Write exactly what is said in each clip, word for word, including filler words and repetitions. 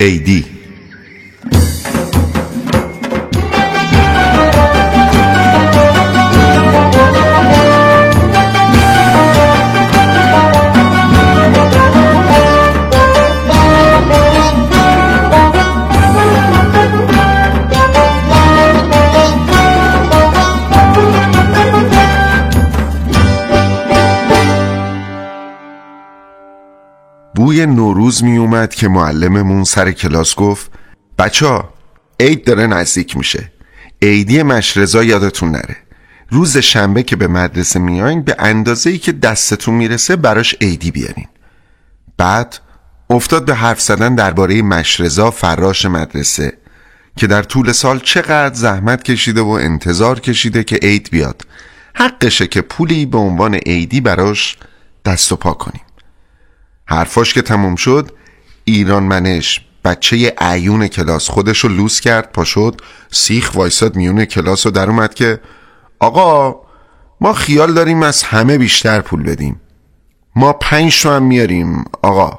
عیدی. بوی نوروز می اومد که معلممون سر کلاس گفت بچه ها عید داره نزدیک میشه. عیدی مشرضا یادتون نره. روز شنبه که به مدرسه میاین به اندازه‌ای که دستتون میرسه براش عیدی بیارین. بعد افتاد به حرف زدن درباره مشرضا فراش مدرسه که در طول سال چقدر زحمت کشیده و انتظار کشیده که عید بیاد. حقشه که پولی به عنوان عیدی براش دست و پا کنیم. حرفاش که تموم شد، ایران منش بچه عیون کلاس خودشو لوس کرد، پا شد سیخ وایساد میون کلاس و در اومد که آقا ما خیال داریم از همه بیشتر پول بدیم، ما پنج تا هم میاریم آقا.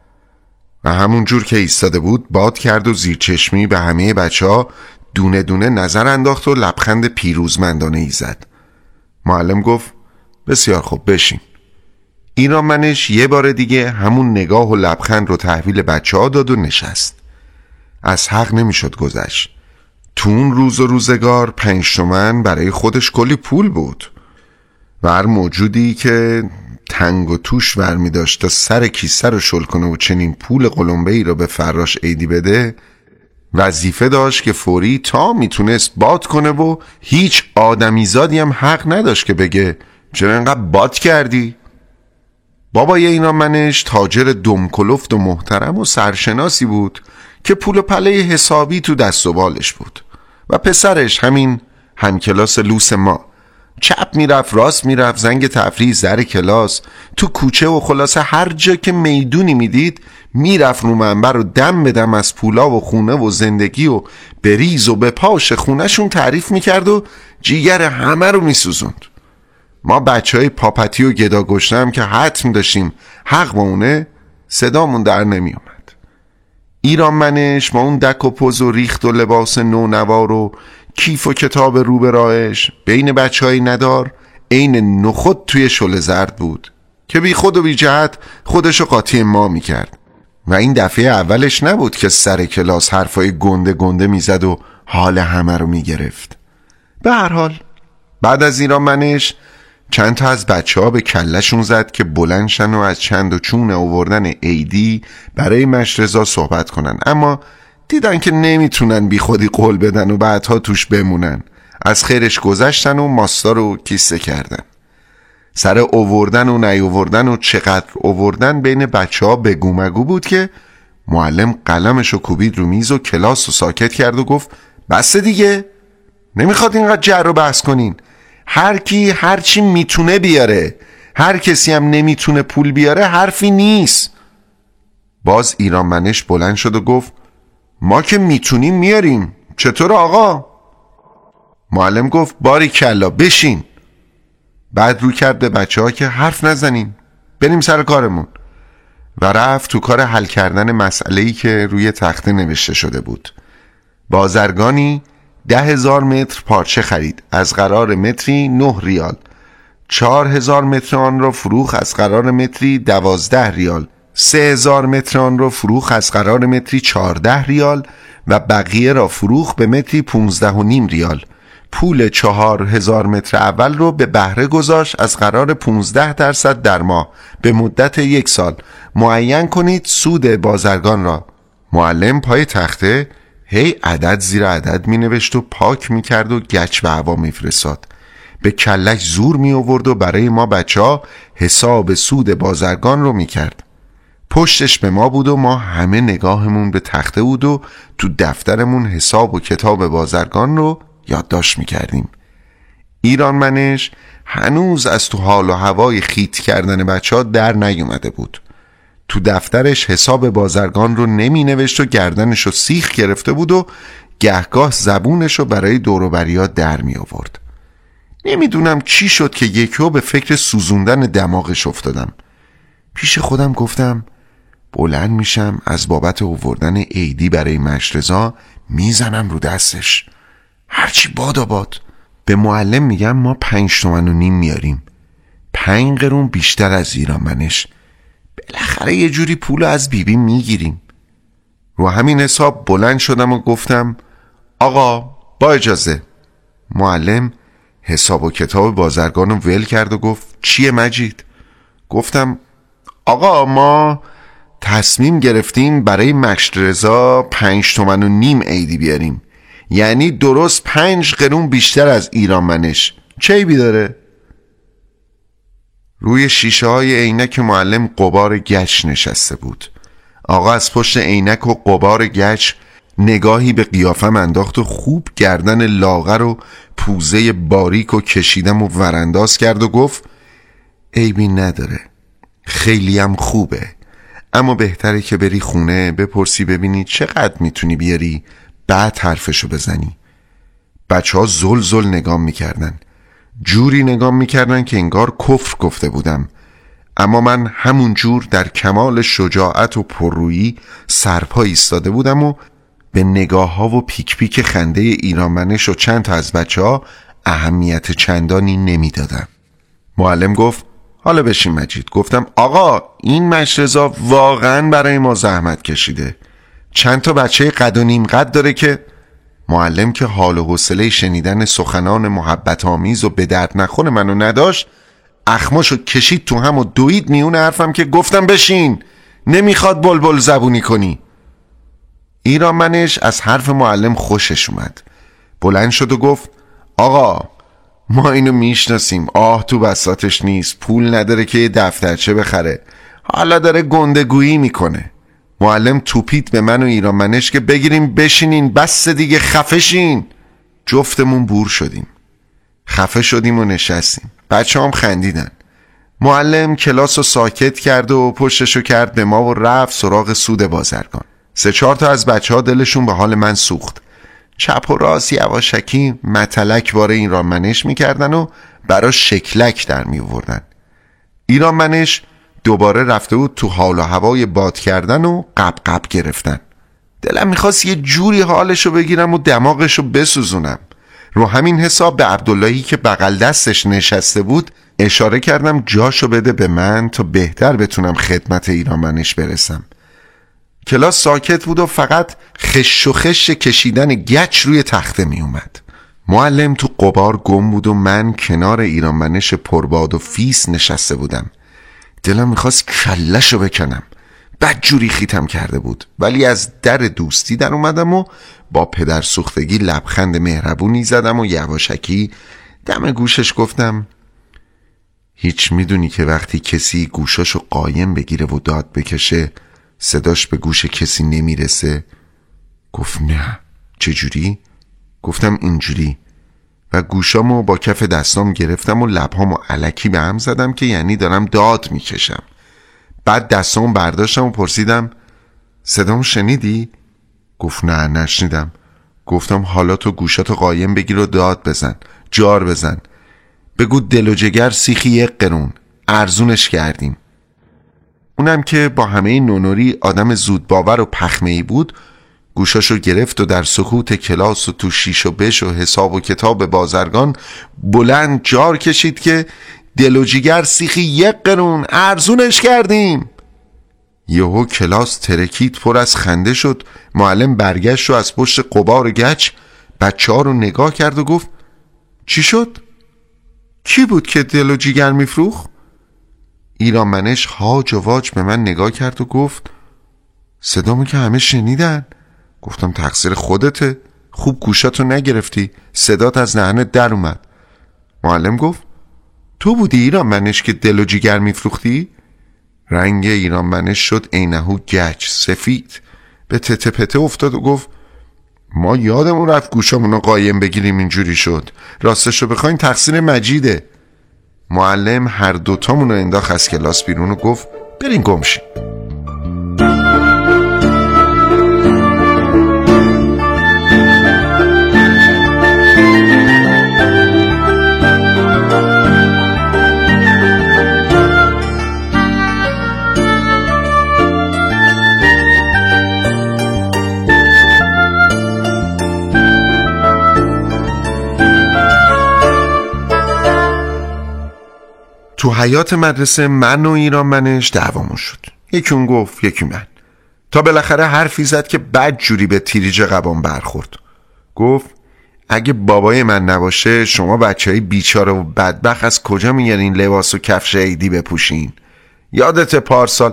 و همون جور که ایستاده بود باد کرد و زیر چشمی به همه بچه ها دونه دونه نظر انداخت و لبخند پیروزمندانه ای زد. معلم گفت بسیار خوب بشین. ایران منش یه بار دیگه همون نگاه و لبخند رو تحویل بچه ها داد و نشست. از حق نمیشد گذشت. تو اون روز و روزگار پنج تومن برای خودش کلی پول بود و هر موجودی که تنگ و توش ورمی داشت تا سر کیسه رو شل کنه و چنین پول قلمبه ای رو به فراش عیدی بده وظیفه داشت که فوری تا میتونست باد کنه و هیچ آدمیزادی هم حق نداشت که بگه چرا اینقدر باد کردی؟ بابای اینا منش تاجر دمکلفت و محترم و سرشناسی بود که پول و پله حسابی تو دست و بالش بود و پسرش همین همکلاس لوس ما چپ میرفت راست میرفت زنگ تفریح زر کلاس تو کوچه و خلاصه هر جا که میدونی میدید میرفت رو منبر و دم به دم از پولا و خونه و زندگی و بریز و به پاش خونهشون تعریف میکرد و جیگر همه رو میسوزوند. ما بچه های پاپتی و گدا گشنم که حتم داشتیم حق با اونه صدامون در نمی اومد. ایران منش ما اون دک و پوز و ریخت و لباس نو نوار و کیف و کتاب رو به راهش بین بچه های ندار عین نخود توی شل زرد بود که بی خود و بی جهت خودشو قاطی ما می کرد. و این دفعه اولش نبود که سر کلاس حرفای گنده گنده می زد و حال همه رو می گرفت. به هر حال بعد از ایران منش چند تا از بچه ها به کلشون زد که بلندشن و از چند و چون آوردن عیدی برای مشرضا صحبت کنن، اما دیدن که نمیتونن بی خودی قول بدن و بعدها توش بمونن. از خیرش گذشتن و ماستا رو کیسه کردن. سر آوردن و نیاوردن و چقدر آوردن بین بچه ها بگو مگو بود که معلم قلمش رو کوبید رو میز و کلاس رو ساکت کرد و گفت بس دیگه، نمیخواد اینقدر جر و بحث کنین. هر کی هر چی میتونه بیاره، هر کسی هم نمیتونه پول بیاره حرفی نیست. باز ایران منش بلند شد و گفت ما که میتونیم میاریم، چطور آقا؟ معلم گفت باری کلا بشین. بعد رو کرد به بچه ها که حرف نزنین، بریم سر کارمون و رفت تو کار حل کردن مسئله‌ای که روی تخته نوشته شده بود. بازرگانی ده هزار متر پارچه خرید از قرار متری نه ریال. چهار هزار متر آن را فروخت از قرار متری دوازده ریال. سه هزار متر آن را فروخت از قرار متری چهارده ریال و بقیه را فروخت به متری پونزده و نیم ریال. پول چهار هزار متر اول رو به بهره گذاشت از قرار پونزده درصد در ماه به مدت یک سال. معین کنید سود بازرگان را. معلم پای تخته هی عدد زیر عدد می نوشت و پاک می کرد و گچ به هوا می فرستاد. به کلش زور می آورد و برای ما بچه ها حساب سود بازرگان رو می کرد. پشتش به ما بود و ما همه نگاهمون به تخته بود و تو دفترمون حساب و کتاب بازرگان رو یادداشت می کردیم. ایران منش هنوز از تو حال و هوای خیت کردن بچه ها در نیومده بود. تو دفترش حساب بازرگان رو نمی نوشت و گردنش رو سیخ گرفته بود و گهگاه زبونش رو برای دوروبریا در می آورد. نمیدونم چی شد که یکیو به فکر سوزوندن دماغش افتادم. پیش خودم گفتم بلند میشم از بابت آوردن عیدی برای مشرزا میزنم رو دستش. هرچی باد آباد. به معلم میگم ما پنج تومن و نیم میاریم، پنج قرون بیشتر از ایرانمنش. بالاخره یه جوری پول از بیبی میگیریم. رو همین حساب بلند شدم و گفتم آقا با اجازه. معلم حساب و کتاب بازرگان رو ول کرد و گفت چیه مجید؟ گفتم آقا ما تصمیم گرفتیم برای مشرزا پنج تومن و نیم عیدی بیاریم، یعنی درست پنج قرون بیشتر از ایرانمنش. چه عیبی داره؟ روی شیشه های عینک معلم غبار گچ نشسته بود. آقا از پشت عینک و غبار گچ نگاهی به قیافم انداخت و خوب گردن لاغر و پوزه باریک و کشیدم و ورانداز کرد و گفت عیبی نداره، خیلی هم خوبه، اما بهتره که بری خونه بپرسی ببینی چقدر میتونی بیاری، بعد حرفشو بزنی. بچه ها زل زل نگام میکردن، جوری نگام میکردن که انگار کفر گفته بودم، اما من همون جور در کمال شجاعت و پررویی سرپا ایستاده بودم و به نگاه ها و پیک پیک خنده ایرانمنش و چند تا از بچه ها اهمیت چندانی نمیدادم. معلم گفت حالا بشین مجید. گفتم آقا این مشرزا واقعا برای ما زحمت کشیده، چند تا بچه قد و نیم قد داره که. معلم که حال و حوصله شنیدن سخنان محبت آمیز و به درد نخور منو نداشت، اخماشو کشید تو هم و دوید میون حرفم که گفتم بشین، نمیخواد بلبل زبونی کنی. ایرانمنش از حرف معلم خوشش اومد، بلند شد و گفت آقا ما اینو میشناسیم، آه تو بساطش نیست، پول نداره که یه دفترچه بخره، حالا داره گندگویی میکنه. معلم توپید به من و ایرانمنش که بگیریم بشینین، بس دیگه خفشین. جفتمون بور شدیم، خفه شدیم و نشستیم. بچه هم خندیدن. معلم کلاس رو ساکت کرد و پشتشو کرد به ما و رفت سراغ سود بازرگان. سه چهار تا از بچه ها دلشون به حال من سوخت، چپ و راست یواشکی متلک باره ایرانمنش میکردن و براش شکلک در میوردن. ایرانمنش دوباره رفته بود تو حال و هوای باد کردن و قب قب گرفتن. دلم میخواست یه جوری حالشو بگیرم و دماغشو بسوزونم. رو همین حساب به عبداللهی که بغل دستش نشسته بود اشاره کردم جاشو بده به من تا بهتر بتونم خدمت ایرانمنش برسم. کلاس ساکت بود و فقط خش و خش کشیدن گچ روی تخته می اومد. معلم تو غبار گم بود و من کنار ایرانمنش پرباد و فیس نشسته بودم. دلم میخواست کله‌شو بکنم، بد جوری خیتم کرده بود، ولی از در دوستی در اومدم و با پدر سوختگی لبخند مهربونی زدم و یواشکی دم گوشش گفتم هیچ میدونی که وقتی کسی گوشاشو قایم بگیره و داد بکشه صداش به گوش کسی نمیرسه؟ گفت نه. چجوری؟ گفتم اینجوری، و گوشامو با کف دستام گرفتم و لبهامو الکی به هم زدم که یعنی دارم داد میکشم. بعد دستامو برداشتم و پرسیدم صدامو شنیدی؟ گفت نه نشنیدم. گفتم حالا تو گوشاتو قایم بگیر و داد بزن، جار بزن، بگو دل و جگر سیخی یک قرون، ارزونش کردیم. اونم که با همه نونوری آدم زود باور و پخمه‌ای بود گوشاشو گرفت و در سکوت کلاس و تو شیش و بش و حساب و کتاب بازرگان بلند جار کشید که دل و جگر سیخی یک قرون، ارزونش کردیم. یهو کلاس ترکید، پر از خنده شد. معلم برگشت و از پشت غبار گچ بچه ها رو نگاه کرد و گفت چی شد؟ کی بود که دل و جگر میفروخت؟ ایرانمنش هاج و واج به من نگاه کرد و گفت صدامو که همه شنیدن. گفتم تقصیر خودته، خوب گوشاتو نگرفتی، صدات از دهنت در اومد. معلم گفت تو بودی ایرانمنش که دل و جگر میفروختی؟ رنگ ایرانمنش شد عینهو گچ سفید، به تته پته افتاد و گفت ما یادمون رفت گوشامونو قایم بگیریم، اینجوری شد، راستشو بخواین تقصیر مجیده. معلم هر دوتامونو انداخت از کلاس بیرون و گفت برین گمشین. تو حیات مدرسه من و ایرانمنش دعوامون شد. یکی اون گفت یکی من، تا بالاخره حرفی زد که بد جوری به تیریج قبام برخورد. گفت اگه بابای من نباشه شما بچه های بیچاره و بدبخت از کجا میارین لباس و کفش عیدی بپوشین؟ یادت پارسال؟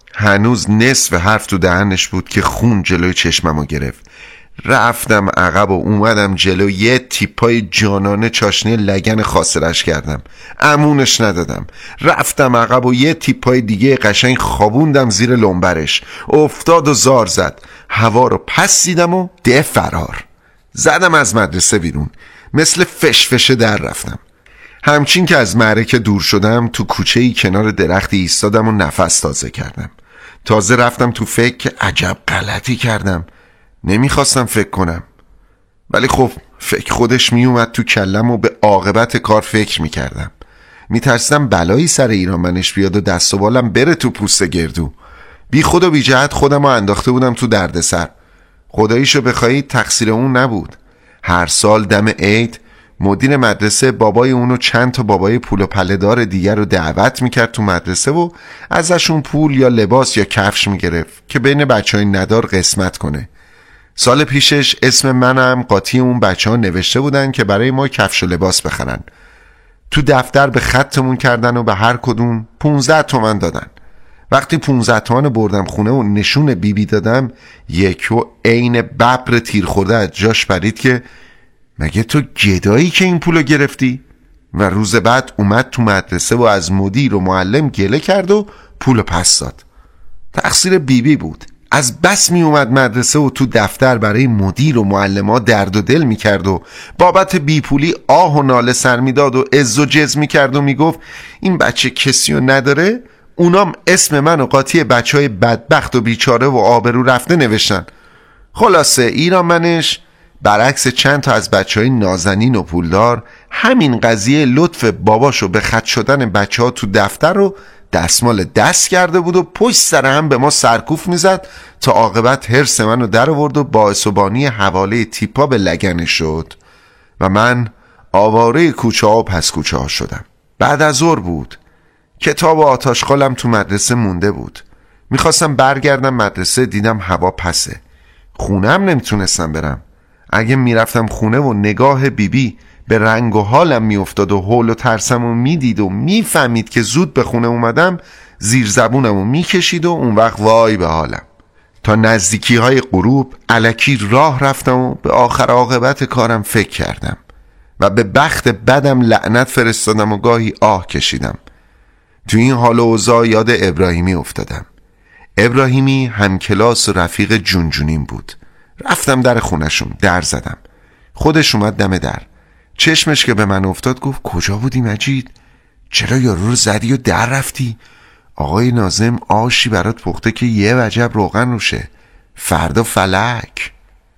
هنوز نصف حرف تو دهنش بود که خون جلوی چشممو گرفت. رفتم عقب و اومدم جلو، یه تیپای جانانه چاشنی لگن خاصرش کردم، امونش ندادم. رفتم عقب و یه تیپای دیگه قشنگ خوابوندم زیر لنبرش، افتاد و زار زد. هوا رو پس دیدم و ده فرار. زدم از مدرسه بیرون، مثل فشفشه در رفتم. همچین که از معرکه دور شدم تو کوچه‌ای کنار درختی ایستادم و نفس تازه کردم. تازه رفتم تو فکر که عجب غلطی کردم. نمیخواستم فکر کنم، ولی خب فکر خودش میومد تو کلم و به عاقبت کار فکر میکردم. میترسیدم بلایی سر ایرانمنش بیاد و دست و بالم بره تو پوست گردو. بی خود و بی جهت خودم رو انداخته بودم تو دردسر. خداییشو بخوایی تقصیر اون نبود. هر سال دم عید مدیر مدرسه بابای اونو چند تا بابای پول و پله‌دار دیگر رو دعوت میکرد تو مدرسه و ازشون پول یا لباس یا کفش میگرفت که بین بچهای ندار قسمت کنه. سال پیشش اسم منم قاطی اون بچه ها نوشته بودن که برای ما کفش و لباس بخرن. تو دفتر به خطمون کردن و به هر کدوم پونزده تومن دادن. وقتی پونزده تومن بردم خونه و نشون بیبی بی دادم، یکو عین ببر تیر خورده از جاش پرید که مگه تو گدایی که این پولو گرفتی؟ و روز بعد اومد تو مدرسه و از مدیر و معلم گله کرد و پولو پس داد. تقصیر بیبی بی بود. از بس می اومد مدرسه و تو دفتر برای مدیر و معلم ها درد و دل می کرد و بابت بیپولی آه و ناله سر می داد و عز و جز می کرد و می گفت این بچه کسی رو نداره. اونام اسم من و قاطی بچه های بدبخت و بیچاره و آبرو رفته نوشتن. خلاصه ایرانمنش برعکس چند تا از بچه های نازنین و پولدار همین قضیه لطف باباشو به خط شدن بچه ها تو دفتر رو دستمال دست کرده بود و پشت سر هم به ما سرکوف میزد تا عاقبت حرص منو در آورد و باعث و بانی حواله تیپا به لگنش شد و من آواره کوچه ها و پس کوچه ها شدم. بعد از ظهر بود. کتاب و آتاشخالم تو مدرسه مونده بود. میخواستم برگردم مدرسه، دیدم هوا پسه. خونم نمیتونستم برم. اگه میرفتم خونه و نگاه بیبی بی به رنگ و حالم میافتاد و هول و ترسم و میدید و میفهمید که زود به خونه اومدم، زیر زبونم و میکشید و اون وقت وای به حالم. تا نزدیکی های غروب الکی راه رفتم و به آخر عاقبت کارم فکر کردم و به بخت بدم لعنت فرستادم و گاهی آه کشیدم. تو این حال و اوضاع یاد ابراهیمی افتادم. ابراهیمی همکلاس و رفیق جونجونیم بود. رفتم در خونشون، در زدم. خودش اومد دم در. چشمش که به من افتاد گفت کجا بودی مجید؟ چرا یارو رو زدی و در رفتی؟ آقای ناظم آشی برات پخته که یه وجب روغن روشه. فردا فلک.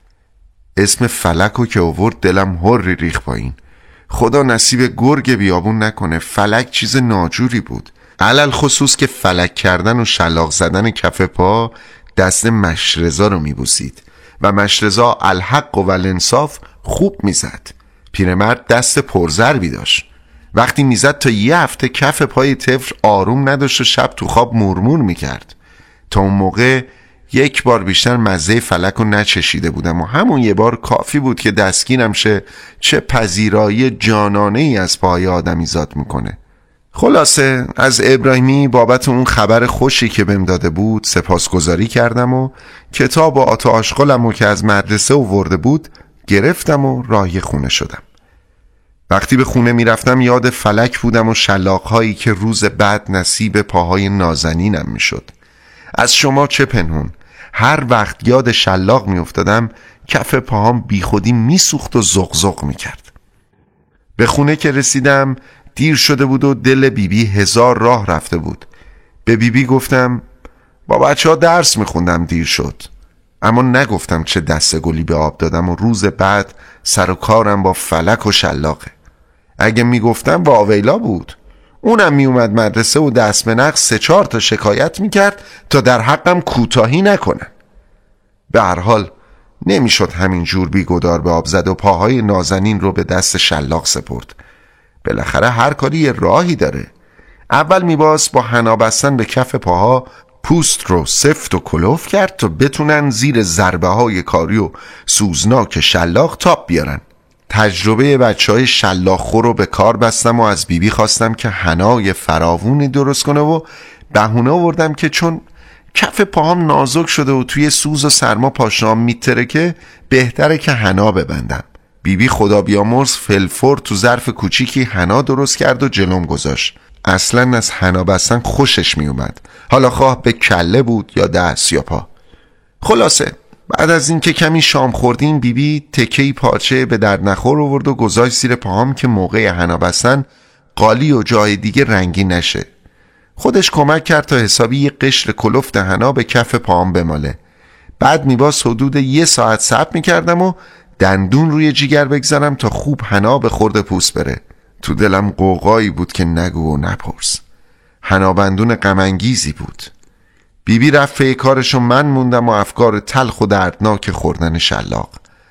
اسم فلکو که آورد دلم هر ریخ پایین. خدا نصیب گرگ بیابون نکنه. فلک چیز ناجوری بود، علل خصوص که فلک کردن و شلاق زدن کف پا دست مشرزا رو میبوسید و مشرزا الحق و الانصاف خوب میزد. پیرمرد دست پرزربی داشت. وقتی میزد تا یه هفته کف پای طفل آروم نداشت و شب تو خواب مورمور میکرد. تا اون موقع یک بار بیشتر مزه فلک رو نچشیده بودم و همون یه بار کافی بود که دستگیرم شه چه پذیرایی جانانه ای از پای آدمی زاد میکنه. خلاصه از ابراهیمی بابت اون خبر خوشی که بهم داده بود سپاسگزاری کردم و کتاب و آت و آشغالمو که از مدرسه آورده بود گرفتم و راهی خونه شدم. وقتی به خونه میرفتم یاد فلک بودم و شلاق‌هایی که روز بعد نصیب پاهای نازنینم میشد. از شما چه پنهون، هر وقت یاد شلاق میافتادم کف پاهام بیخودی میسوخت و زغزغ میکرد. به خونه که رسیدم دیر شده بود و دل بیبی بی هزار راه رفته بود. به بیبی بی گفتم با بچه ها درس میخوندم دیر شد، اما نگفتم چه دست گلی به آب دادم و روز بعد سر و کارم با فلک و شلاقه. اگه میگفتم با آویلا بود، اونم میومد مدرسه و دست به نقص سه چهار تا شکایت میکرد تا در حقم کوتاهی نکنن. به هر حال نمیشد همین جور بیگدار به آب زد و پاهای نازنین رو به دست شلاق سپرد. بالاخره هر کاری یه راهی داره. اول میباس با حنا بستن به کف پاها پوست رو سفت و کلوف کرد تا بتونن زیر ضربه های کاری و سوزناک شلاق تاب بیارن. تجربه بچه های شلاق خور رو به کار بستم و از بیبی خواستم که حنای فراوونی درست کنه و بهونه آوردم که چون کف پاهام نازک شده و توی سوز و سرما پاشنام میترکه بهتره که حنا ببندم. بیبی خدا بیامرز فلفور تو ظرف کوچیکی حنا درست کرد و جلوم گذاشت. اصلا از حنا بستن خوشش می اومد، حالا خواه به کله بود یا دست یا پا. خلاصه بعد از این که کمی شام خوردیم بیبی تکهی پارچه به درد نخور آورد و گذاشت زیر پاهام که موقع حنا بستن قالی و جای دیگه رنگی نشه. خودش کمک کرد تا حسابی یه قشر کلفت حنا به کف پاهام بماله. بعد میباس حدود یه ساعت صبر میکردم و دندون روی جیگر بگذارم تا خوب حنا به خورد پوست بره. تو دلم قوقایی بود که نگو و نپرس. حنابندون غم‌انگیزی بود. بیبی رفت پی کارش و من موندم و افکار تلخ و دردناک خوردن شلاق.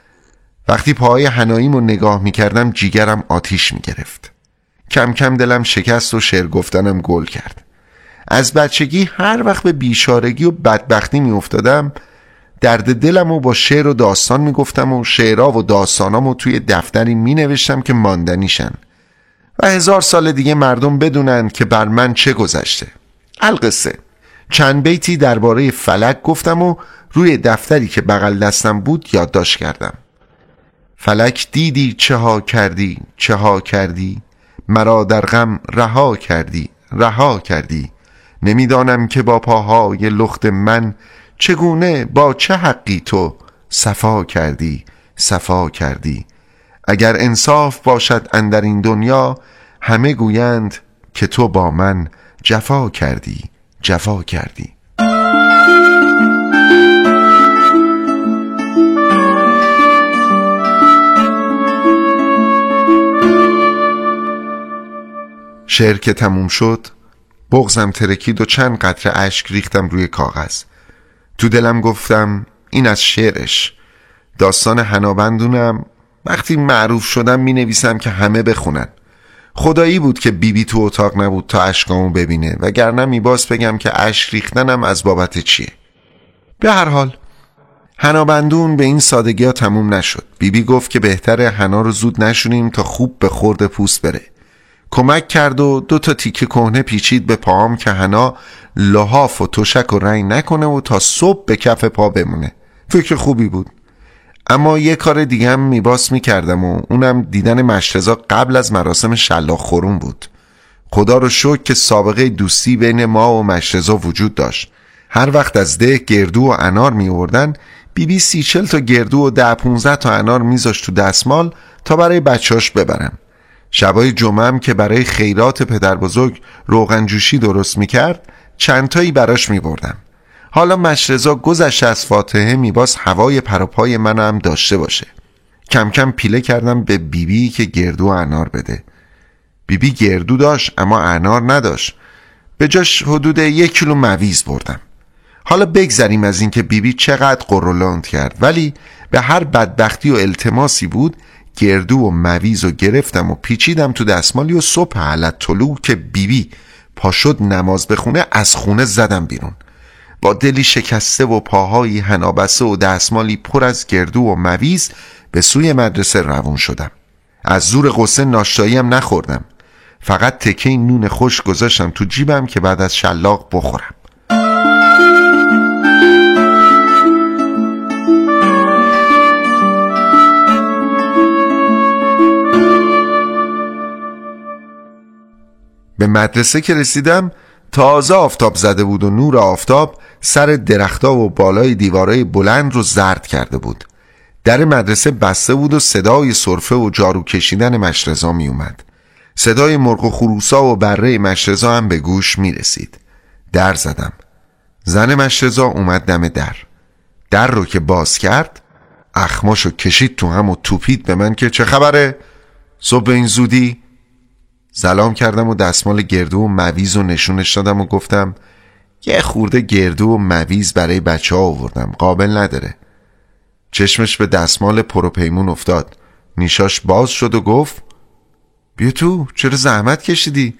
وقتی پاهای حناییمو نگاه میکردم جیگرم آتیش میگرفت. کم کم دلم شکست و شعر گفتنم گل کرد. از بچگی هر وقت به بیچارگی و بدبختی میافتادم درد دلمو با شعر و داستان میگفتم و شعرها و داستانامو توی دفتری مینوشتم که ماندنیشن و هزار سال دیگه مردم بدونن که بر من چه گذشته. القصه چند بیتی درباره فلک گفتم و روی دفتری که بغل دستم بود یادداشت کردم. فلک دیدی چه ها کردی چه ها کردی، مرا در غم رها کردی رها کردی، نمیدانم که با پاهای لخت من چگونه با چه حقی تو صفا کردی صفا کردی. اگر انصاف باشد اندر این دنیا همه گویند که تو با من جفا کردی جفا کردی. شعر که تموم شد بغضم ترکید و چند قطره اشک ریختم روی کاغذ. تو دلم گفتم این از شعرش. داستان حنابندونم وقتی معروف شدم می نویسم که همه بخونن. خدایی بود که بیبی بی تو اتاق نبود تا اشکامو ببینه، وگرنه میباس بگم که اشک ریختنم از بابت چیه. به هر حال حنابندون به این سادگی ها تموم نشد. بیبی بی گفت که بهتره حنا رو زود نشونیم تا خوب به خورد پوست بره. کمک کرد و دو تا تیکه کهنه پیچید به پاهام که حنا لحاف و تشک و رنگ نکنه و تا صبح به کف پا بمونه. فکر خوبی بود. اما یه کار دیگه هم میباس میکردم و اونم دیدن مشرزا قبل از مراسم شلاق خورون بود. خدا رو شکر که سابقه دوستی بین ما و مشرزا وجود داشت. هر وقت از ده گردو و انار میوردن بیبی سی چل تا گردو و ده پونزده تا انار میذاشت تو دستمال تا برای بچهاش ببرم. شبای جمعه هم که برای خیرات پدر بزرگ روغن جوشی درست میکرد چندتایی براش میبردم. حالا مشرزا گذشت از فاتحه میباس هوای پروپای منو هم داشته باشه. کم کم پیله کردم به بیبی بی که گردو و انار بده. بیبی بی گردو داشت اما انار نداشت. به جاش حدود یک کیلو مویز بردم. حالا بگذریم از این که بیبی بی چقدر قرولند کرد، ولی به هر بدبختی و التماسی بود گردو و مویز رو گرفتم و پیچیدم تو دستمالی و صبح علت طلوع که بیبی بی پا شد نماز بخونه از خونه زدم بیرون. با دلی شکسته و پاهایی حنابسته و دستمالی پر از گردو و مویز به سوی مدرسه روون شدم. از زور غصه ناشتاییم نخوردم. فقط تکه نون خوش گذاشتم تو جیبم که بعد از شلاق بخورم. به مدرسه که رسیدم تازه آفتاب زده بود و نور آفتاب سر درختها و بالای دیوارای بلند رو زرد کرده بود. در مدرسه بسته بود و صدای سرفه و جارو کشیدن مشرزا می اومد. صدای مرغ و خروسا و بره مشرزا هم به گوش می رسید. در زدم. زن مشرزا اومد دم در. در رو که باز کرد اخماشو کشید تو هم و توپید به من که چه خبره؟ صبح این زودی؟ سلام کردم و دستمال گردو و مویز رو نشونش دادم و گفتم یه خورده گردو و مویز برای بچه ها آوردم، قابل نداره. چشمش به دستمال پروپیمون افتاد. نیشاش باز شد و گفت بیا تو، چرا زحمت کشیدی؟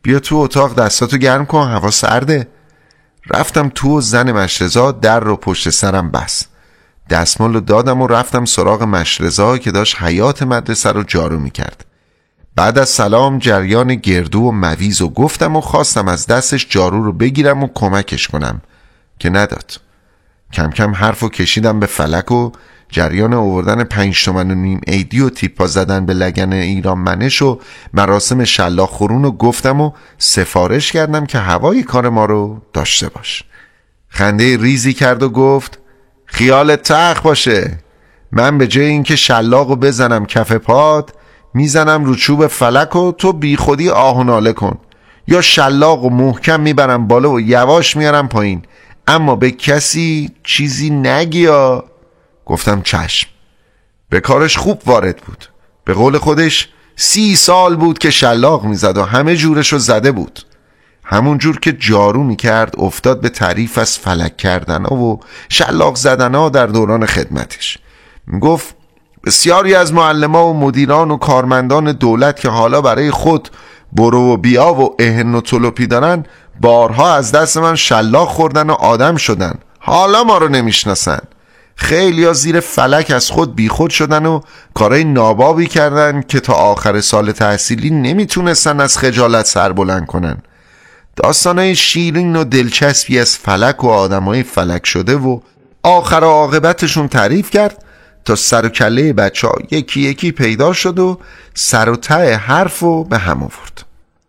بیا تو اتاق دستاتو گرم کن، هوا سرده. رفتم تو و زن مشرزا در رو پشت سرم بس. دستمال رو دادم و رفتم سراغ مشرزا که داشت حیاط مدرسه رو جارو میکرد. بعد از سلام جریان گردو و مویز و گفتم و خواستم از دستش جارو رو بگیرم و کمکش کنم که نداد. کم کم حرف و کشیدم به فلک و جریان آوردن پنج تومن و نیم عیدی و تیپا زدن به لگن ایران منش و مراسم شلاق خورون و گفتم و سفارش کردم که هوای کار ما رو داشته باش. خنده ریزی کرد و گفت خیالت تخ باشه، من به جای اینکه شلاقو بزنم کف پات میزنم رو چوب فلک و تو بی خودی آه و ناله کن، یا شلاقو محکم میبرم بالا و یواش میارم پایین، اما به کسی چیزی نگیا. گفتم چشم. به کارش خوب وارد بود. به قول خودش سی سال بود که شلاق میزد و همه جورشو زده بود. همون جور که جارو میکرد افتاد به تعریف از فلک کردن و شلاق زدن ها در دوران خدمتش. میگفت بسیاری از معلم‌ها و مدیران و کارمندان دولت که حالا برای خود برو و بیا و اهن و طلوپی دارن بارها از دست من شلاق خوردن و آدم شدن، حالا ما رو نمیشناسن. خیلی ها زیر فلک از خود بیخود شدن و کارهای نابابی کردن که تا آخر سال تحصیلی نمیتونستن از خجالت سر بلند کنن. داستانهای شیرین و دلچسبی از فلک و آدمای فلک شده و آخر عاقبتشون تعریف کرد تا سر و کله بچه ها یکی یکی پیدا شد و سر و ته حرف رو به هم آورد.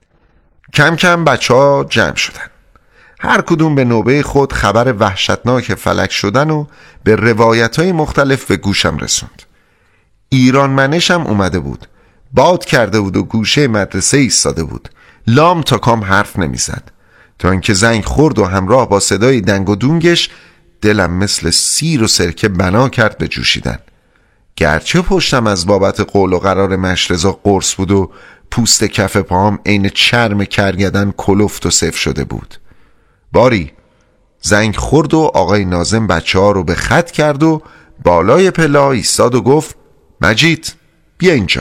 کم کم بچه ها جمع شدن. هر کدوم به نوبه خود خبر وحشتناک فلک شدن و به روایت‌های مختلف به گوشم رسوند. ایران منشم اومده بود. باد کرده بود و گوشه مدرسه ایستاده بود. لام تا کام حرف نمیزد تا اینکه زنگ خورد و همراه با صدای دنگ و دونگش دلم مثل سیر و سرکه بنا کرد به جوشیدن. گرچه پشتم از بابت قول و قرار مشرزا قرص بود و پوست کف پاهم عین چرم کرگدن کلفت و صف شده بود. باری زنگ خورد و آقای ناظم بچه ها رو به خط کرد و بالای پلا ایستاد و گفت مجید بیا اینجا.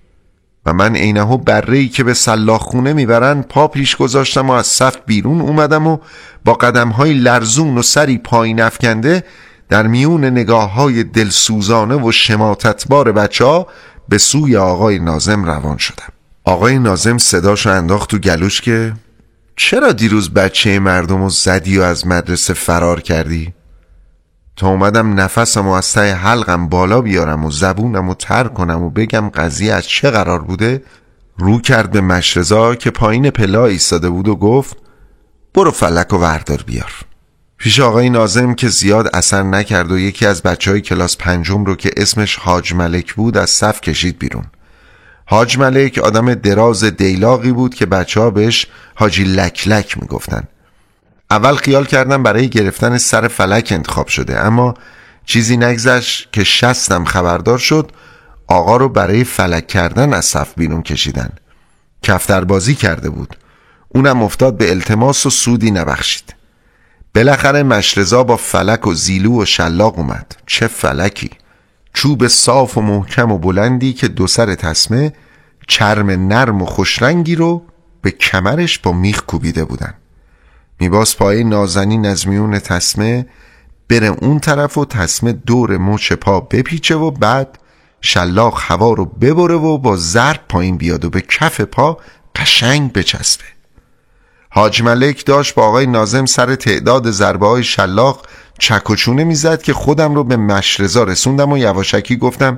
و من عینه‌ها بره‌ای که به سلاخ خونه میبرن پا پیش گذاشتم و از صف بیرون اومدم و با قدم‌های لرزون و سری پایین افکنده در میون نگاه‌های دلسوزانه و شماتتبار بچه‌ها به سوی آقای ناظم روان شدم. آقای ناظم صداشو انداخت تو گلوش که چرا دیروز بچه مردم رو زدی و از مدرسه فرار کردی؟ تا اومدم نفسم و از ته حلقم بالا بیارم و زبونم رو تر کنم و بگم قضیه از چه قرار بوده، رو کرد به مشرزا که پایین پلا ایستاده بود و گفت برو فلک و وردار بیار. پیش آقای ناظم که زیاد اثر نکرد و یکی از بچه های کلاس پنجم رو که اسمش حاج ملک بود از صف کشید بیرون. حاج ملک آدم دراز دیلاقی بود که بچه ها بهش حاجی لک لک می گفتن. اول خیال کردم برای گرفتن سر فلک انتخاب شده، اما چیزی نگذشت که شستم خبردار شد آقا رو برای فلک کردن از صف بیرون کشیدن. کفتربازی کرده بود، اونم افتاد به التماس و سودی نبخشید. بالاخره مشرزا با فلک و زیلو و شلاق اومد. چه فلکی! چوب صاف و محکم و بلندی که دو سر تسمه چرم نرم و خوشرنگی رو به کمرش با میخ کوبیده بودن. میباس پای نازنین از میون تسمه بره اون طرف و تسمه دور مچ پا بپیچه و بعد شلاق هوا رو ببره و با ضرب پایین بیاد و به کف پا قشنگ بچسبه. حاج ملک داشت با آقای ناظم سر تعداد ضربه های شلاق چک و چونه میزد که خودم رو به مشرزا رسوندم و یواشکی گفتم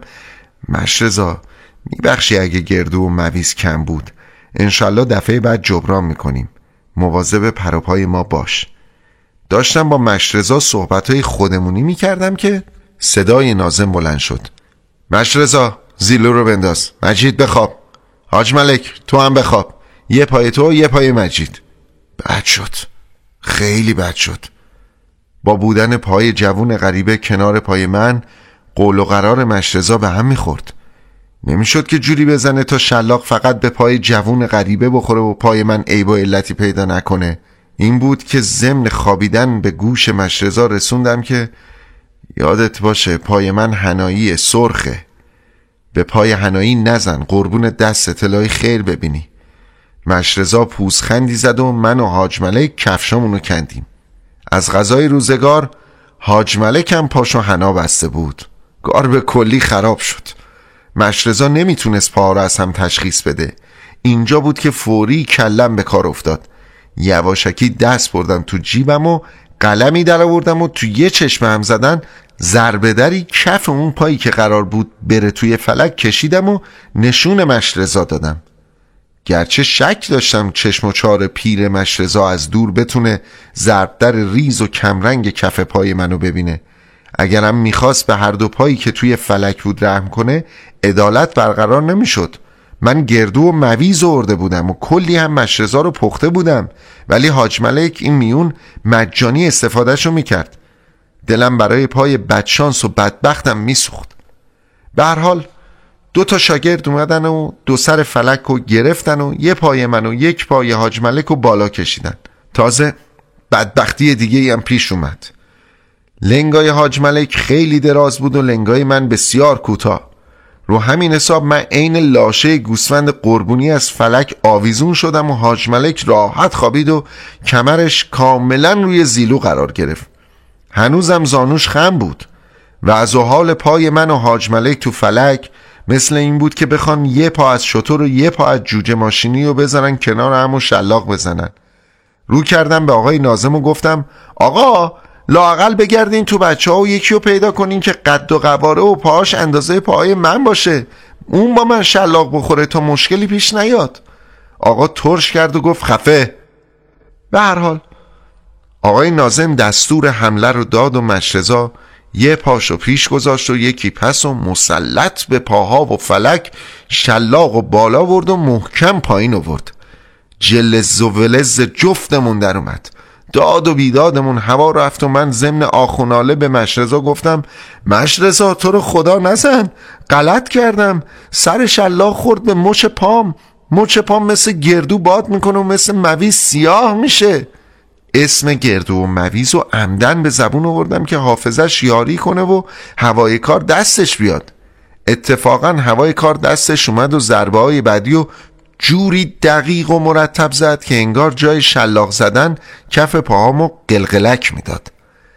مشرزا میبخشی اگه گردو و مویز کم بود، انشالله دفعه بعد جبران میکنیم، مواظب پروپای ما باش. داشتم با مشرزا صحبتهای خودمونی میکردم که صدای ناظم بلند شد. مشرزا زیلو رو بنداز، مجید بخواب، حاج ملک تو هم بخواب، یه پای تو یه پای مجید. بد شد، خیلی بد شد. با بودن پای جوون غریبه کنار پای من قول و قرار مشرزا به هم میخورد. نمیشد که جوری بزنه تا شلاق فقط به پای جوون غریبه بخوره و پای من عیب و علتی پیدا نکنه. این بود که ضمن خوابیدن به گوش مشرزا رسوندم که یادت باشه پای من حنایی سرخه، به پای حنایی نزن، قربون دست اطلاعی خیر ببینی. مشرزا پوزخندی زد و من و حاج ملک کفشامونو کندیم. از غذای روزگار حاج ملک هم پاشو حنا بسته بود. گار به کلی خراب شد. مشرزا نمیتونست پاها رو از هم تشخیص بده. اینجا بود که فوری کلم به کار افتاد. یواشکی دست بردم تو جیبم و قلمی در آوردم و تو یه چشم هم زدن ضربه دری کف اون پایی که قرار بود بره توی فلک کشیدم و نشون مشرزا دادم. گرچه شک داشتم چشم و چار پیر مشرزا از دور بتونه ضرب در ریز و کمرنگ کف پای منو ببینه. اگرم میخواست به هر دو پایی که توی فلک بود رحم کنه عدالت برقرار نمیشد. من گردو و مویز آورده بودم و کلی هم مشرزا رو پخته بودم، ولی حاج ملک این میون مجانی استفادهشو میکرد. دلم برای پای بدشانس و بدبختم میسوخت. به هر حال دو تا شاگرد اومدن و دو سر فلک رو گرفتن و یه پای من و یک پای حاج ملک رو بالا کشیدن. تازه بدبختی دیگه هم پیش اومد. لنگای حاج ملک خیلی دراز بود و لنگای من بسیار کوتاه. رو همین حساب من عین لاشه گوسفند قربونی از فلک آویزون شدم و حاج ملک راحت خوابید و کمرش کاملا روی زیلو قرار گرفت. هنوزم زانوش خم بود و از حال پای من و حاج ملک تو فلک مثل این بود که بخوان یه پا از شتر و یه پا از جوجه ماشینی رو بذارن کنار هم و شلاق بزنن. رو کردم به آقای ناظم و گفتم آقا لااقل بگردین تو بچه ها و یکی رو پیدا کنین که قد و قواره و پاهاش اندازه پاهای من باشه، اون با من شلاق بخوره تا مشکلی پیش نیاد. آقا ترش کرد و گفت خفه. به هر حال آقای ناظم دستور حمله رو داد و مشرزا یه پاشو پیش گذاشت و یکی پس و مسلط به پاها و فلک شلاق و بالا برد و محکم پایین آورد. جلز و ولز جفتمون در اومد. داد و بیدادمون هوا رفت و من ضمن آخوناله به مشرزا گفتم مشرزا تو رو خدا نزن، غلط کردم، سر شلاق خورد به مچ پام، مچ پام مثل گردو باد میکنه و مثل مویز سیاه میشه. اسم گردو و مویز و عمدن به زبون آوردم که حافظش یاری کنه و هوای کار دستش بیاد. اتفاقا هوای کار دستش اومد و ضربه های بعدی و جوری دقیق و مرتب زد که انگار جای شلاق زدن کف پاهامو قلقلک میداد.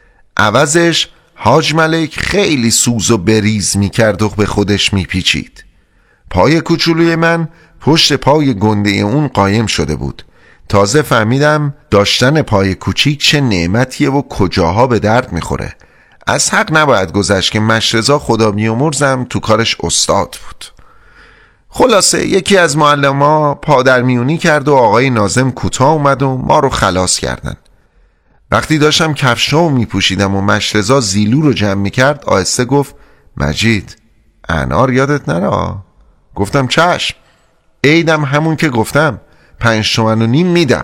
عوضش حاج ملک خیلی سوز و بریز میکرد و به خودش میپیچید. پای کوچولوی من پشت پای گنده اون قایم شده بود. تازه فهمیدم داشتن پای کوچیک چه نعمتیه و کجاها به درد میخوره. از حق نباید گذشت که مشرزا خدا بیامرزم تو کارش استاد بود. خلاصه یکی از معلم‌ها پادرمیونی کرد و آقای ناظم کوتاه اومد و ما رو خلاص کردن. وقتی داشتم کفشامو میپوشیدم و مشرزا زیلو رو جمع میکرد آهسته گفت مجید انار یادت نره. گفتم چشم. عیدم همون که گفتم پنج تومن و نیم میدم.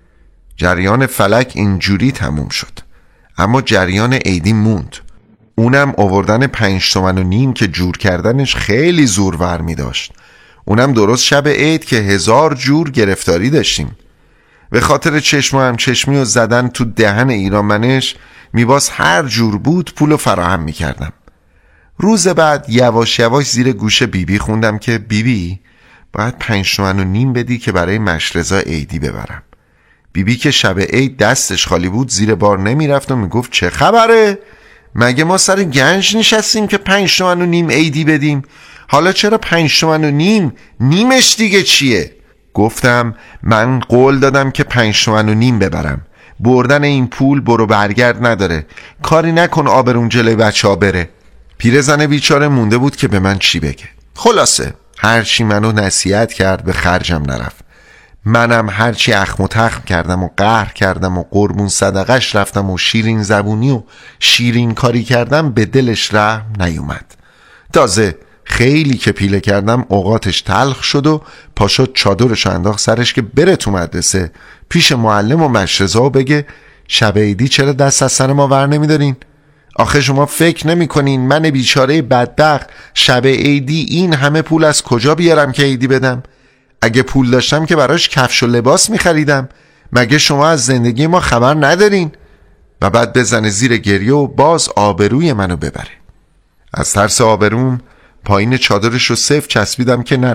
جریان فلک اینجوری تموم شد، اما جریان عیدی موند. اونم آوردن پنج تومن و نیم که جور کردنش خیلی زورور می داشت. اونم درست شب عید که هزار جور گرفتاری داشتیم. به خاطر چشم و هم چشمی و زدن تو دهن ایرانمنش میباس هر جور بود پولو فراهم می کردم. روز بعد یواش یواش زیر گوش بیبی خوندم که بیبی باید پنج تومن و نیم بدی که برای مشرزا عیدی ببرم. بیبی که شب عید دستش خالی بود زیر بار نمی رفت و می گفت چه خبره؟ مگه ما سر گنج نشستیم که پنج تومن و نیم عیدی بدیم؟ حالا چرا پنج تومن و نیم؟ نیمش دیگه چیه؟ گفتم من قول دادم که پنج تومن و نیم ببرم. بردن این پول برو برگرد نداره. کاری نکن آبرون جلوی بچه ها بره. پیرزن بیچاره مونده بود که به من چی بگه. خلاصه هرچی منو نصیحت کرد به خرجم نرفت. منم هرچی اخم و تخم کردم و قهر کردم و قربون صدقش رفتم و شیرین زبونی و شیرین کاری کردم به دلش رحم نیومد. تازه خیلی که پیله کردم اوقاتش تلخ شد و پاشد چادرشو انداخت سرش که بره تو مدرسه پیش معلم و مشرزا و بگه شب عیدی چرا دست از سر ما ور نمیدارین؟ آخه شما فکر نمی کنین من بیچاره بدبخت شب عیدی این همه پول از کجا بیارم که عیدی بدم؟ اگه پول داشتم که براش کفش و لباس می خریدم. مگه شما از زندگی ما خبر ندارین؟ و بعد بزنه زیر گریه و باز آبروی منو ببره. از ترس آبروم پایین چادرش رو صف چسبیدم که نرو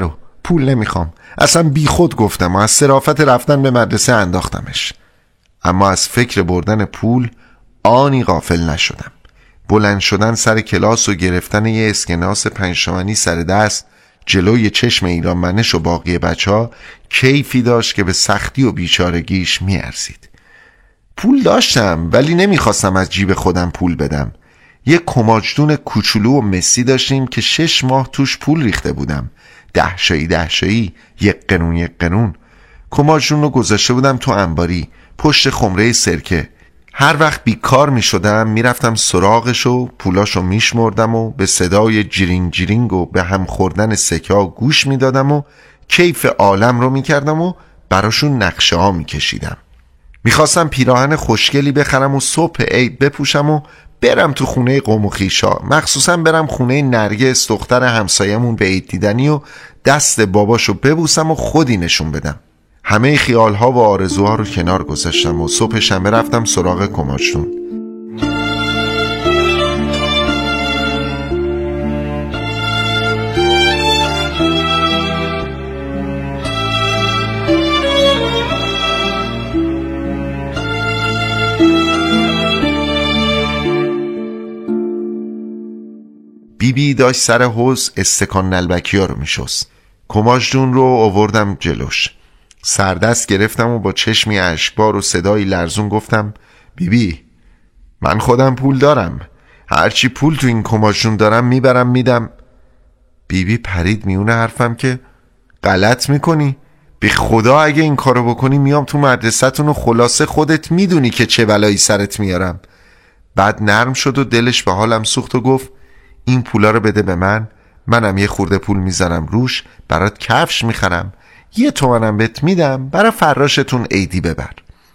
پول نمیخوام. اصلا بی خود گفتم و از صرافت رفتن به مدرسه انداختمش. اما از فکر بردن پول آنی غافل نشدم. بلند شدن سر کلاس و گرفتن یه اسکناس پنج تومانی سر دست جلوی چشم ایرانمنش و باقی بچه ها کیفی داشت که به سختی و بیچارگیش میارزید. پول داشتم ولی نمیخواستم از جیب خودم پول بدم. یه کماجدون کوچولو و مسی داشتیم که شش ماه توش پول ریخته بودم. ده شایی ده شایی، یک قرون یک قرون. کماجدون رو گذاشته بودم تو انباری پشت خمره سرکه. هر وقت بیکار می شدم می رفتم سراغش و پولاشو می شمردم و به صدای جیرینگ جیرینگ و به هم خوردن سکه ها گوش می دادم و کیف عالم رو می کردم و براشون نقشه ها می کشیدم. می خواستم پیراهن خوشگلی بخرم و صبح عید بپوشم و برم تو خونه قوم و خویشا، مخصوصا برم خونه نرگس دختر همسایمون به عید دیدنی و دست باباشو ببوسم و خودی نشون بدم. همه خیالها و آرزوها رو کنار گذاشتم و صبح شنبه رفتم سراغ کماجدون. بی بی داشت سر حوض استکان نلبکی ها رو می شست. کماجدون رو آوردم جلوش، سردست گرفتم و با چشمی اشکبار و صدایی لرزون گفتم بیبی بی من خودم پول دارم، هرچی پول تو این کماجدون دارم میبرم میدم. بیبی بی پرید میونه حرفم که غلط میکنی، بی خدا اگه این کارو بکنی میام تو مدرسه‌تون و خلاصه خودت میدونی که چه بلایی سرت میارم. بعد نرم شد و دلش به حالم سوخت و گفت این پولا رو بده به من، منم یه خورده پول میذارم روش برات کفش میخرم، یه تومنم بهت میدم برای فراشتون عیدی ببر.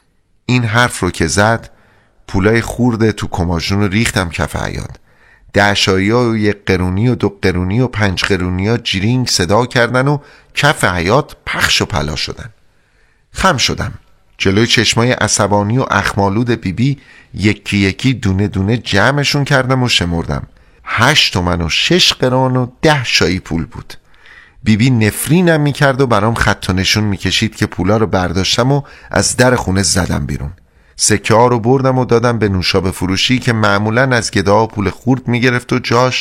این حرف رو که زد پولای خورده تو کماجدون رو ریختم کف حیاط. دهشایی ها و یک قرونی و دو قرونی و پنج قرونی ها جیرینگ صدا کردن و کف حیاط پخش و پلا شدن. خم شدم جلوی چشمای عصبانی و اخمالود بیبی یکی یکی دونه دونه جمعشون کردم و شمردم. هشت تومن و شش قرون و ده شایی پول بود. بیبی نفرینم میکرد و برام خط و نشون میکشید که پولا رو برداشتم و از در خونه زدم بیرون. سکه ها رو بردم و دادم به نوشابه فروشی که معمولاً از گدا پول خورد میگرفت و جاش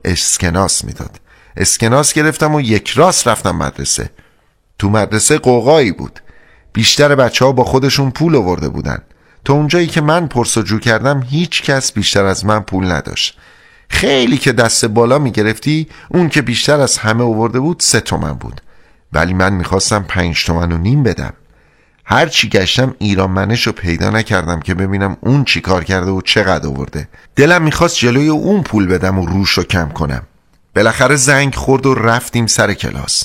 اسکناس میداد. اسکناس گرفتم و یک راست رفتم مدرسه. تو مدرسه قوقایی بود. بیشتر بچه ها با خودشون پول آورده بودن. تا اونجایی که من پرسجو کردم هیچ کس بیشتر از من پول نداشت. خیلی که دست بالا میگرفتی اون که بیشتر از همه آورده بود سه تومن بود، ولی من میخواستم پنج تومن و نیم بدم. هر چی گشتم ایرانمنش رو پیدا نکردم که ببینم اون چی کار کرده و چقدر آورده. دلم میخواست جلوی اون پول بدم و روش رو کم کنم. بالاخره زنگ خورد و رفتیم سر کلاس.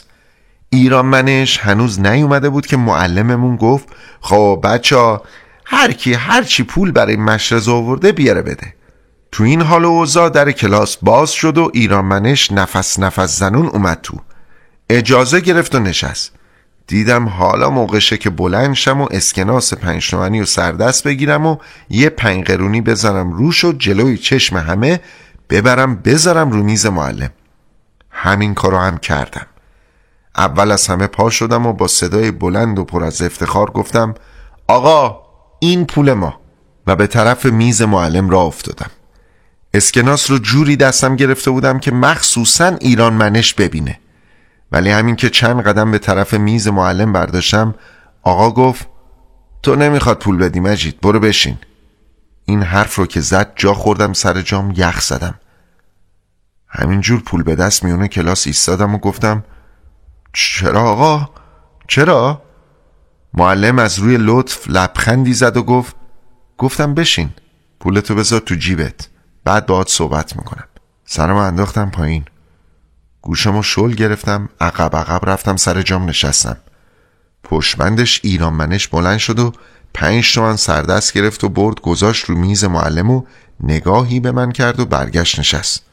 ایرانمنش هنوز نیومده بود که معلممون گفت خب بچه ها هر کی هر چی پول برای مشرزه آورده بیاره بده. تو این حال و اوضاع در کلاس باز شد و ایرانمنش نفس نفس زنون اومد تو. اجازه گرفت و نشست. دیدم حالا موقعشه که بلند شم و اسکناس پنج تومانی و سردست بگیرم و یه پنج قرونی بذارم روش و جلوی چشم همه ببرم بذارم رو میز معلم. همین کارو هم کردم. اول از همه پا شدم و با صدای بلند و پر از افتخار گفتم آقا این پول ما، و به طرف میز معلم راه افتادم. اسکناس رو جوری دستم گرفته بودم که مخصوصاً ایرانمنش ببینه، ولی همین که چند قدم به طرف میز معلم برداشتم آقا گفت تو نمیخواد پول بدی مجید، برو بشین. این حرف رو که زد جا خوردم سر جام یخ زدم. همینجور پول به دست میونه کلاس ایستادم و گفتم چرا آقا؟ چرا؟ معلم از روی لطف لبخندی زد و گفت گفتم بشین، پولتو بذار تو جیبت، بعد باهات صحبت میکنم. سرمو انداختم پایین، گوشمو شل گرفتم، عقب عقب رفتم سر جام نشستم. پشتبندش ایرانمنش بلند شد و پنج تومن سردست گرفت و برد گذاشت رو میز معلم و نگاهی به من کرد و برگشت نشست.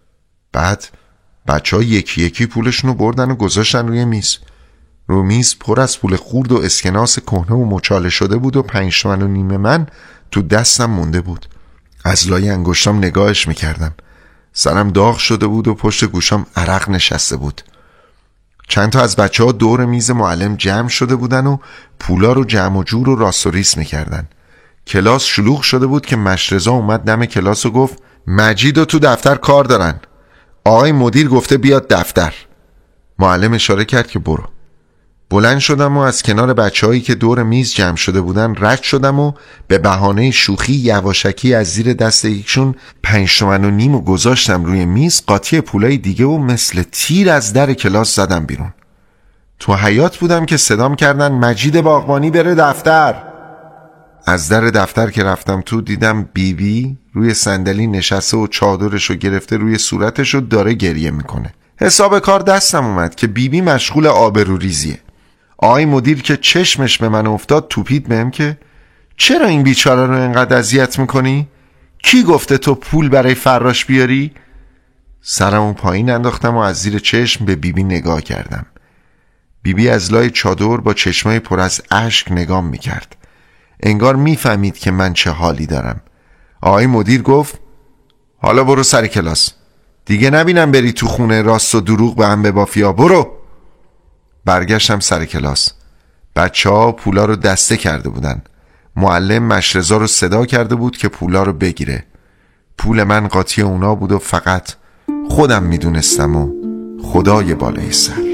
بعد بچه ها یکی یکی پولشونو بردن و گذاشتن روی میز. رو میز پر از پول خورد و اسکناس کهنه و مچاله شده بود و پنج تومن و نیم من تو دستم مونده بود. از لای انگشتام نگاهش میکردم. سرم داغ شده بود و پشت گوشام عرق نشسته بود. چند تا از بچه ها دور میز معلم جمع شده بودن و پولا رو جمع و جور و راست و ریس میکردن. کلاس شلوغ شده بود که مشرزا اومد دم کلاس و گفت مجید و تو دفتر کار دارن، آقای مدیر گفته بیاد دفتر. معلم اشاره کرد که برو. بلند شدم و از کنار بچه هایی که دور میز جمع شده بودن رد شدم و به بهانه شوخی یواشکی از زیر دست یکشون پنج تومن و نیم و گذاشتم روی میز، قاطی پولای دیگه و مثل تیر از در کلاس زدم بیرون. تو حیاط بودم که صدام کردن مجید باغبانی بره دفتر. از در دفتر که رفتم تو دیدم بیبی بی روی صندلی نشسته و چادرشو گرفته روی صورتش و داره گریه میکنه. حساب کار دستم اومد که بیبی بی مشغول آبروریزیه. آقای مدیر که چشمش به من افتاد توپید بهم که چرا این بیچاره رو اینقدر اذیت میکنی؟ کی گفته تو پول برای فراش بیاری؟ سرمو پایین انداختم و از زیر چشم به بیبی بی نگاه کردم. بیبی بی از لای چادر با چشمای پر از اشک نگام میکرد. انگار میفهمید که من چه حالی دارم. آقای مدیر گفت حالا برو سر کلاس، دیگه نبینم بری تو خونه راست و دروغ به هم ببافیا، برو. برگشتم سر کلاس. بچه ها پولا رو دسته کرده بودن. معلم مشرزا رو صدا کرده بود که پولا رو بگیره. پول من قاطی اونا بود و فقط خودم میدونستم و خدای بالای سر.